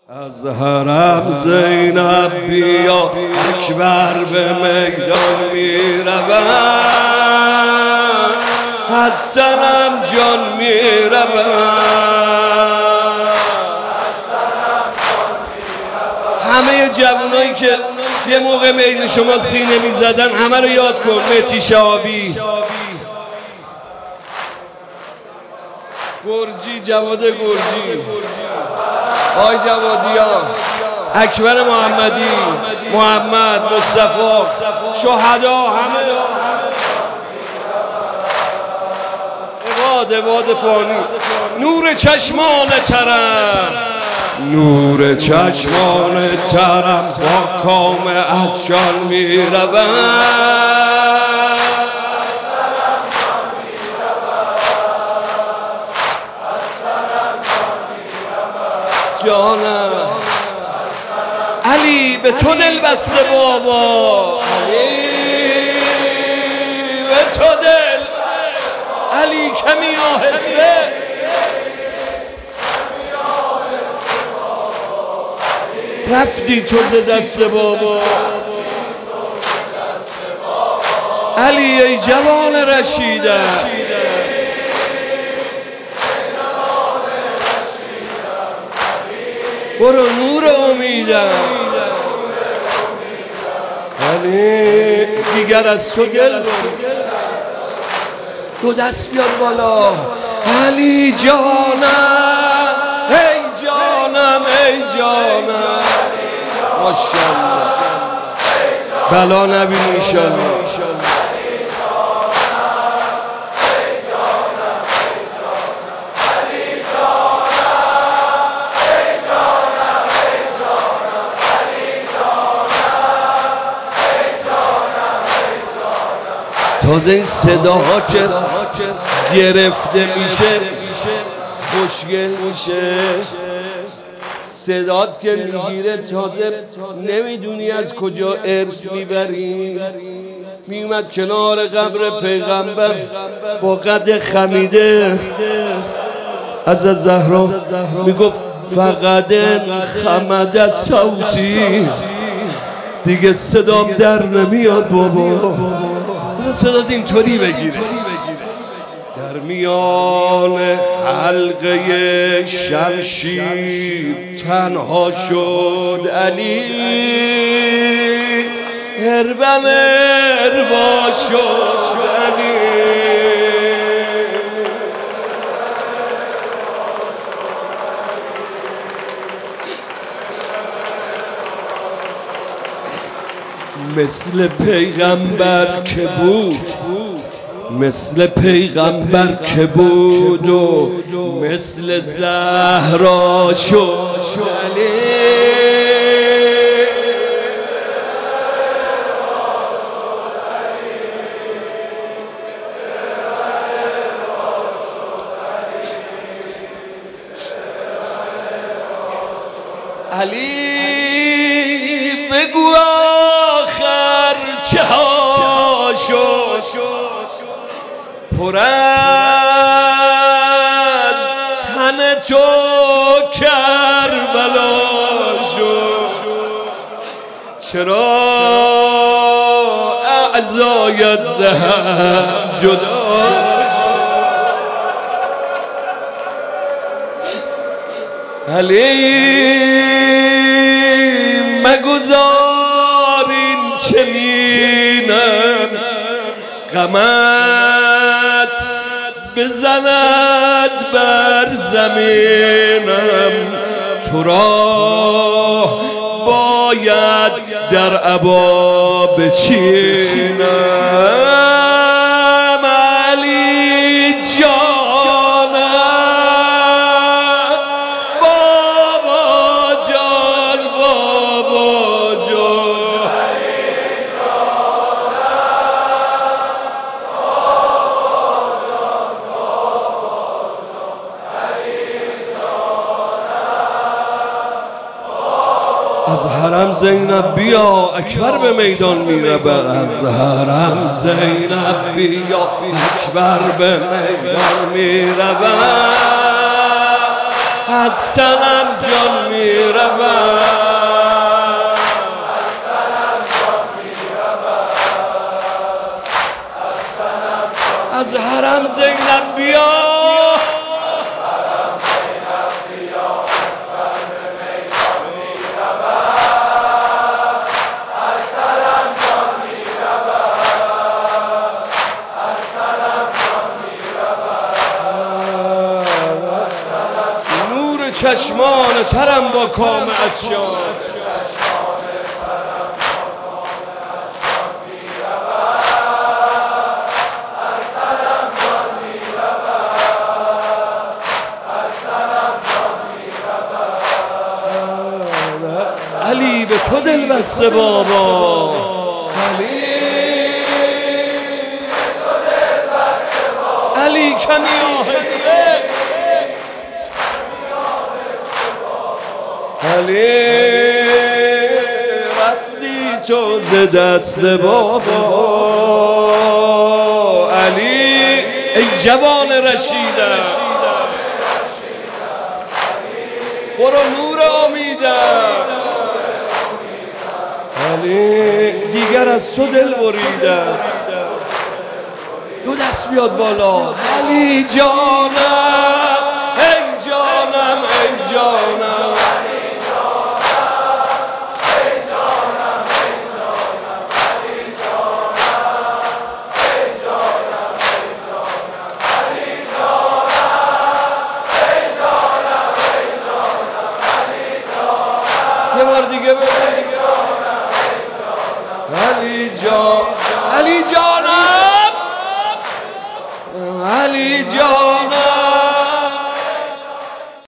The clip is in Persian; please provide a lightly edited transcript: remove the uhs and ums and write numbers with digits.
از حرم زینب بیا اکبر به میدان می رود، از صنم جان می رود. همه جوانایی که یه موقع میل شما سینه می زدن همه رو یاد کن. مهدی شهابی، گرجی، جواد گرجی، آقای جوادیان، اکبر محمدی، محمد، مصطفی، شهدا، همه عباد فانی. نور چشمان ترم، نور چشمان ترم با کام عطشان می رود. جانم علی به تو دل بسته بابا، علی به تو دل، علی کمی آهسته، رفتی تو ز دست بابا. علی ای جوان رشیدم، برو نور امیدم. علی دیگر از تو گل دو دست بیار بالا. علی جانم، ای جانم، ای جانم، ماشاءالله بلا نبین انشاءالله. تازه این صداها که گرفته میشه خوشگل میشه، صدات که میگیره تازه نمیدونی از کجا ارث میبری. میومد کنار قبر پیغمبر با قد خمیده از زهرا میگفت فقط خمد صوتی، دیگه صدام در نمیاد بابا. صدات اینطوری بگیره. در میان حلقه شمشیر تنها شد علی، هربل اروا شد علی. مثل پیغمبر که بود، مثل پیغمبر که بود و مثل زهرا شد علی. علی بگو آخر چه ها شد، پر از تن تو کربلا شد. چرا اعضایت ذهب جدا علی مگذار این چنینم غمت بزند بر زمینم. تو را باید در عبا بچینم. علی جانم، بابا جان، بابا جان، از حرم زینب بیا اکبر به میدان می رود. از حرم زینب بیا اکبر به میدان می رود. از سنم جان میرود، از حرم زینب بیا، نور چشمان ترم با کام عطشان، علی به تو دل بسته بابا، علی کمی آهسته، علی رفتی تو ز دست بابا، علی ای جوان رشیدم، برو نور امیدم، علی دیگر از تو دل بریدم، دو دست بیاد بالا، علی جانم ای جانم ای جانم، یه بار دیگه بگو علی جان، علی جانم، علی جان.